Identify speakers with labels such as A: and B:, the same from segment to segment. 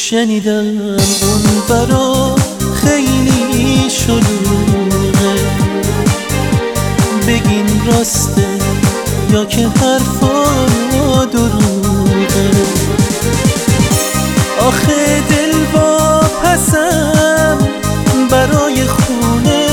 A: شنیدم اون برا خیلی شلوغه، بگین راسته یا که حرفا دروغه. آخه دل با پسم برای خونه،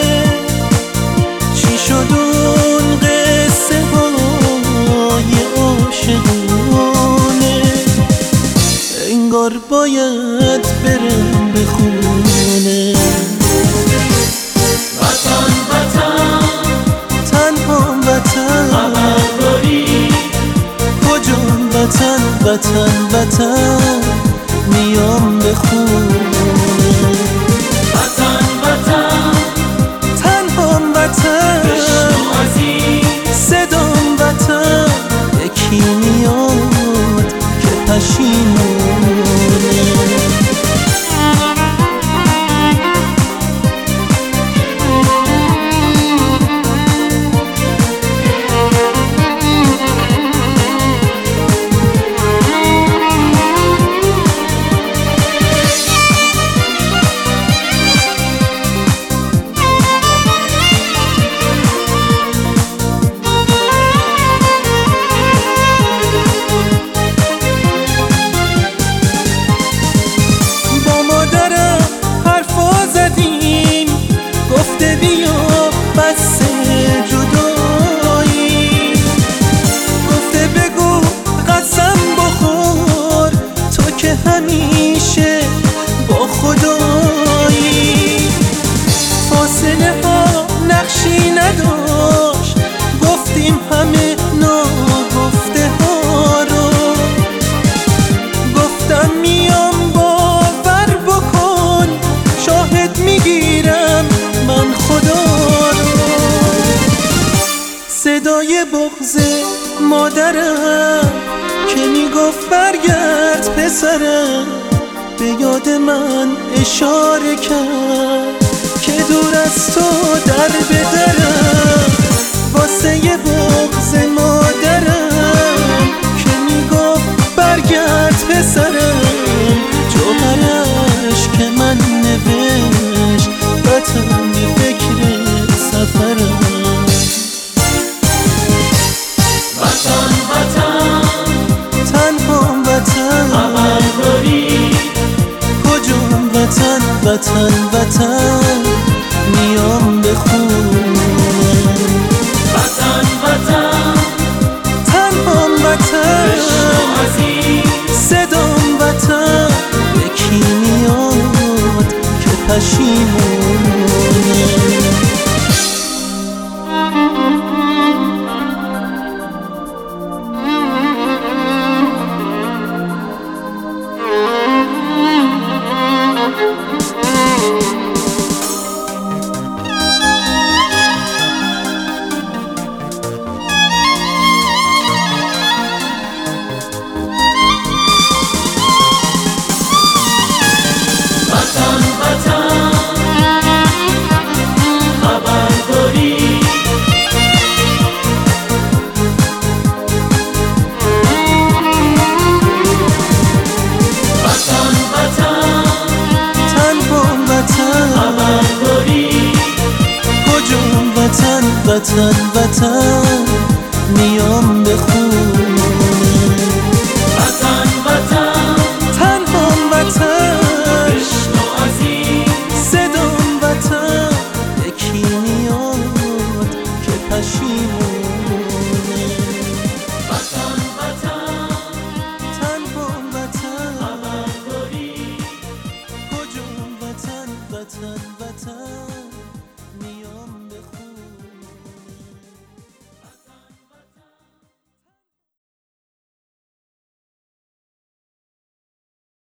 A: چی شد اون قصه های عاشقونه؟ انگار باید برم به خونه.
B: وطن وطن
A: تنها وطن،
B: خبر داری
A: کجام وطن وطن وطن، میام به خونه.
B: وطن وطن
A: تنها وطن،
B: بشنو عزیز
A: صدام وطن، یکی میاد که پشیمونه. گفته بیا بس جدایی، گفته بگو قسم بخور تو که همیشه با خدایی. فاصله ها نقشی نداشت، گفتیم همه ناگفته ها رو. گفتم میام باور بکن، شاهد میگیرم من خدا رو. صدای بغض مادرم که میگفت برگرد پسرم، به یاد من اشاره کرد که دور از تو در بدرم. واسه بغض مادرم که میگفت برگرد پسرم، جوهرش که من نوشت وطن بی فکر سفرم.
B: وطن وطن
A: تنها وطن،
B: خبر داری
A: کجام وطن وطن وطن، میام به خونه.
B: وطن وطن
A: تنها وطن،
B: بشنو عزیز
A: صدام وطن، یکی میاد که پشیمونه.
B: وطن وطن خبر داری وطن وطن
A: تنها وطن،
B: خبر داری
A: کجام وطن وطن وطن، میام به خونه.
B: وطن وطن
A: تنها وطن،
B: بشنو عزیز
A: صدام وطن، یکی میاد که پشیمونه.
B: وطن وطن
A: تنها وطن،
B: خبر داری
A: کجام وطن وطن